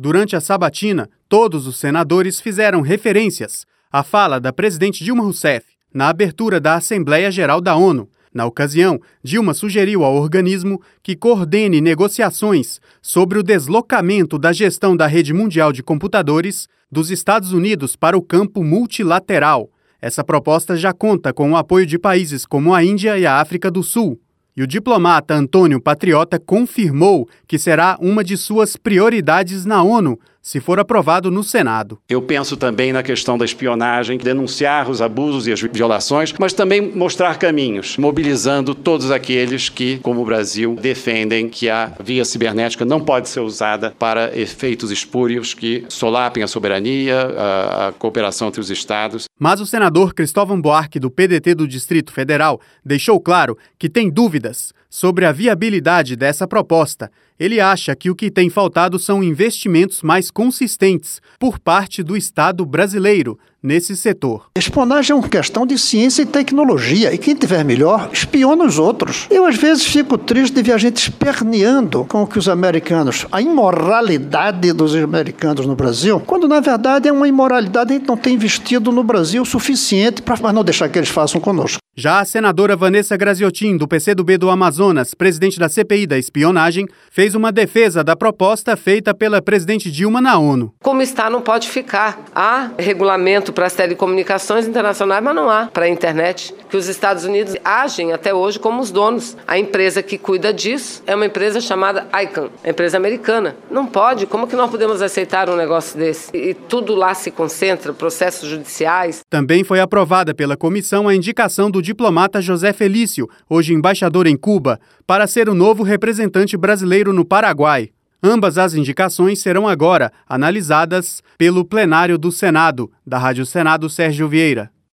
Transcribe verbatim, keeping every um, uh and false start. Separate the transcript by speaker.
Speaker 1: Durante a sabatina, todos os senadores fizeram referências à fala da presidente Dilma Rousseff na abertura da Assembleia Geral da ONU. Na ocasião, Dilma sugeriu ao organismo que coordene negociações sobre o deslocamento da gestão da rede mundial de computadores dos Estados Unidos para o campo multilateral. Essa proposta já conta com o apoio de países como a Índia e a África do Sul. E o diplomata Antônio Patriota confirmou que será uma de suas prioridades na ONU, se for aprovado no Senado.
Speaker 2: Eu penso também na questão da espionagem, denunciar os abusos e as violações, mas também mostrar caminhos, mobilizando todos aqueles que, como o Brasil, defendem que a via cibernética não pode ser usada para efeitos espúrios que solapem a soberania, a, a cooperação entre os Estados.
Speaker 1: Mas o senador Cristóvão Buarque, do P D T do Distrito Federal, deixou claro que tem dúvidas sobre a viabilidade dessa proposta. Ele acha que o que tem faltado são investimentos mais consistentes por parte do Estado brasileiro nesse setor.
Speaker 3: Espionagem é uma questão de ciência e tecnologia, e quem tiver melhor, espiona os outros. Eu, às vezes, fico triste de ver a gente esperneando com que os americanos, a imoralidade dos americanos no Brasil, quando, na verdade, é uma imoralidade que a gente não tem investido no Brasil o suficiente para não deixar que eles façam conosco.
Speaker 1: Já a senadora Vanessa Graziotin, do P C do B do Amazonas, presidente da C P I da espionagem, fez uma defesa da proposta feita pela presidente Dilma na ONU.
Speaker 4: Como está, não pode ficar. Há regulamento para as telecomunicações internacionais, mas não há para a internet, que os Estados Unidos agem até hoje como os donos. A empresa que cuida disso é uma empresa chamada I C A N, a empresa americana. Não pode. Como que nós podemos aceitar um negócio desse? E tudo lá se concentra, processos judiciais.
Speaker 1: Também foi aprovada pela comissão a indicação do diplomata José Felício, hoje embaixador em Cuba, para ser o novo representante brasileiro no Paraguai. Ambas as indicações serão agora analisadas pelo plenário do Senado. Da Rádio Senado, Sérgio Vieira.